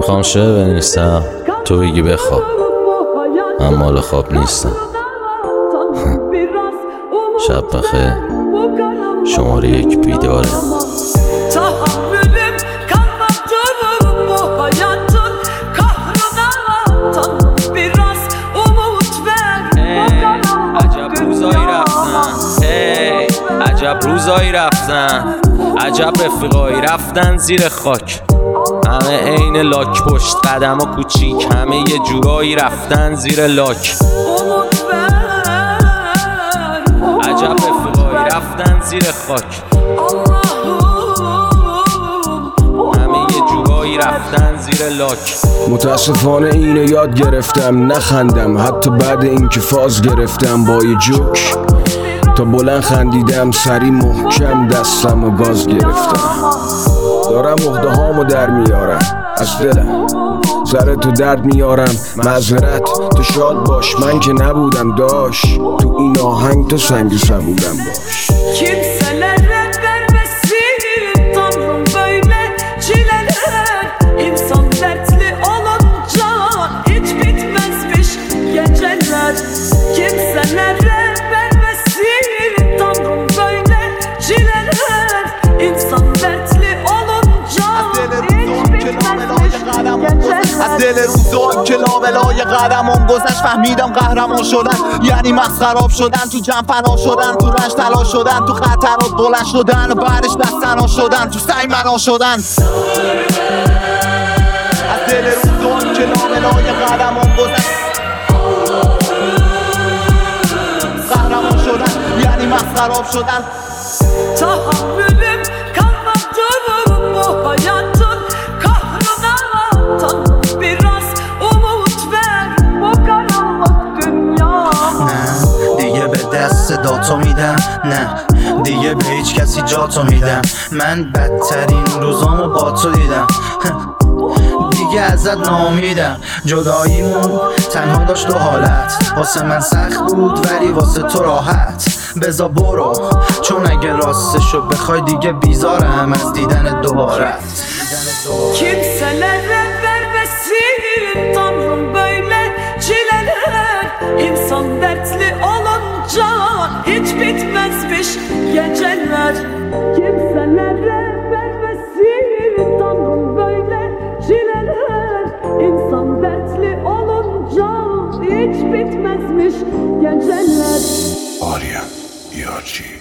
میخوام شعر بنویسم، تو بگی بخواب، من مال خواب نیستم. شب بخیر، شماره 1 بیداره. Tahammülüm kalmadı bu hayatın kahrına. Biraz umut ver. عجب روزایی رفتن، عجب روزایی رفتن، عجب رفیقایی رفتن زیر خاک. همه عین لاک پشت قدم ها کوچیک، همه یه جورایی رفتن زیر لاک. عجب رفیقایی رفتن زیر خاک، همه یه جورایی رفتن زیر لاک. متاسفانه اینو یاد گرفتم نخندم، حتی بعد اینکه فاز گرفتم با یه جوک. تا بلند خندیدم سری محکم دستم و گاز گرفتم. دارم عقده هامو در میارم از دلم، سر تو درد میارم معذرت. تو شاد باش، من که نبودم داش، تو این آهنگ تو سنگ سبودم باش. Kimselere vermesin Tanrım böyle çileler. İnsan dertli olunca hiç bitmezmiş geceler. Kimselere vermesin Tanrım böyle çileler. İnsan dertli olunca hiç bitmezmiş geceler. از دل روزا که لابلای قدمم گذشت فهمیدم قهرمان شدن یعنی مسخراب شدن، تو جمع فنا شدن، تو رشت تلا شدن، تو خطرات بلند شدن و بعدش دستنا شدن، تو سعی منا شدن. از دل روزا که لابلای قدمم گذشت قهرمان شدن یعنی مسخراب شدن. Tahammülüm kalmadı bu hayatın kahrına. Tanrım biraz umut ver bu karanlık dünyama. نه دیگه به دست صداتو میدم، نه دیگه به هیچ کسی جاتو میدم. من بدترین روزامو با تو دیدم، دیگه ازت ناامیدم. جداییمون تنها داشت دو حالت، واسه من سخت بود ولی واسه تو راحت. بزا برو چون اگه راستشو بخوای دیگه بیزارم از دیدن دوباره. Kimselere vermesin Tanrım böyle çileler. İnsan dertli olunca hiç bitmezmiş geceler. Kimselere vermesin Tanrım böyle çileler. İnsan dertli olunca hiç bitmezmiş geceler. Arya, Yarchi.